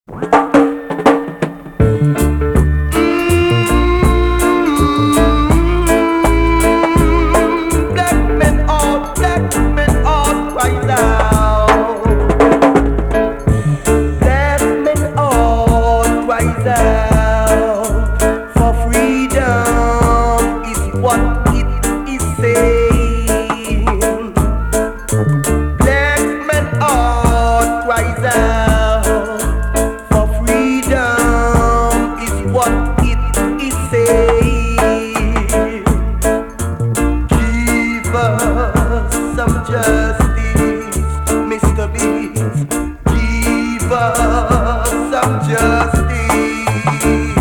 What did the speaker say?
Black men all cry out. Black men all cry out. For freedom is what it is saying. Black men all cry out. For freedom is what it is saying. Give us some justice, Mr. Beast. Give us some justice.